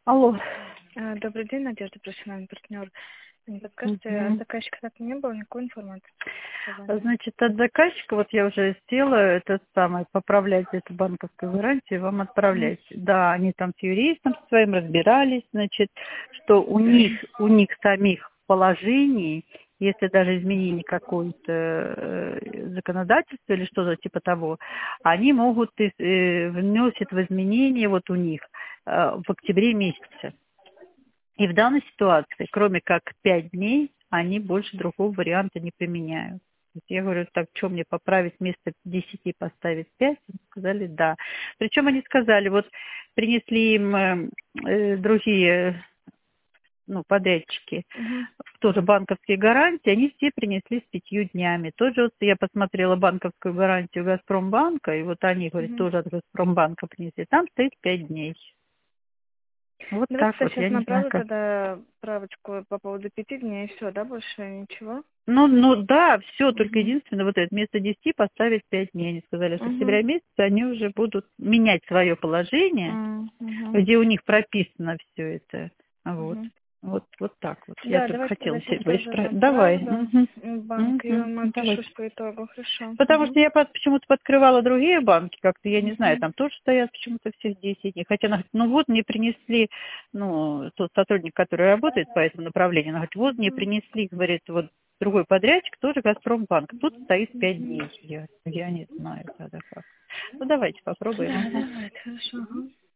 Алло. Добрый день, Надежда, профессиональный партнер. Не подскажете, от заказчика так не было никакой информации? Значит, от заказчика, вот я уже сделала это самое, поправлять эту банковскую гарантию, вам отправлять. Да, они там с юристом своим разбирались, значит, что у них самих в положении, если даже изменили какое-то законодательство или что-то типа того, они могут вносят в изменения вот у них в октябре месяце. И в данной ситуации, кроме как 5 дней, они больше другого варианта не применяют. Я говорю, так, что мне поправить, вместо 10 поставить 5? Они сказали, да. Причем они сказали, вот принесли им другие подрядчики, тоже банковские гарантии, они все принесли с 5 днями. Тоже вот я посмотрела банковскую гарантию Газпромбанка, и вот они, говорят, тоже от Газпромбанка принесли. Там стоит 5 дней. Вот Давайте так я вот, сейчас я не знаю, направлю как. тогда справочку по поводу 5 дней, и все, да, больше ничего? Ну да, все, только единственное, вот это вместо 10 поставить 5 дней. Они сказали, что с октября месяца они уже будут менять свое положение, где у них прописано все это. Вот так вот. Я Да, только давайте тогда хотела сейчас себя тоже исправить. Давай. направлю в банк, и вам Давай. отпишусь по итогу, хорошо. Потому что я почему-то подкрывала другие банки, как-то, я не знаю, там тоже стоят почему-то всех 10 дней. Хотя, она говорит, ну вот мне принесли, тот сотрудник, который работает по этому направлению, она говорит, вот мне принесли, говорит, вот другой подрядчик, тоже Газпромбанк. Тут стоит 5 дней. Я не знаю тогда как. Ну, давайте попробуем. Да, давайте, хорошо.